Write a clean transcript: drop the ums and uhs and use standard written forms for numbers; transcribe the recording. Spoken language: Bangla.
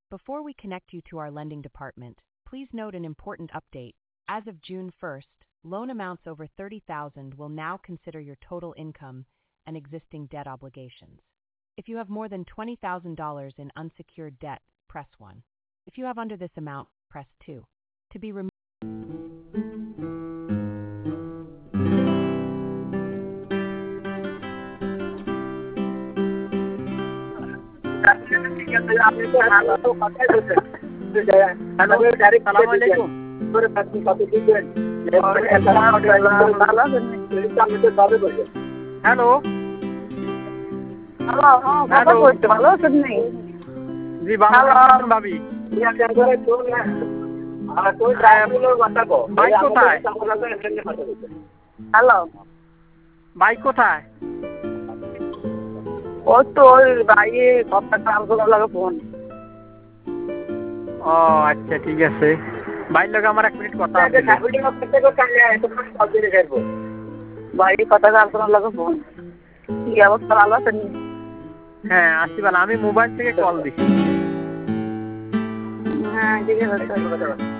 Before we connect you to our lending department, please note an important update. As of June 1st, loan amounts over $30,000 will now consider your total income and existing debt obligations. If you have more than $20,000 in unsecured debt, press 1. If you have under this amount, press 2. To be removed. Hello ভালো আছেন নেই? জি ভালো আছেন ভাবি। ভাই কোথায়? হ্যালো ভাই কোথায়? ও তো ওই ভাইয়ে কথা কাম করার লাগে ফোন। ও আচ্ছা ঠিক আছে, ভাইয়ের লগে আমার 1 মিনিট কথা আছে। ভাই কথা কাম করার লাগে ফোন। কি অবস্থা, ভালো আছেন? হ্যাঁ আসি ভালো, আমি মোবাইল থেকে কল দিছি। হ্যাঁ ঠিক আছে।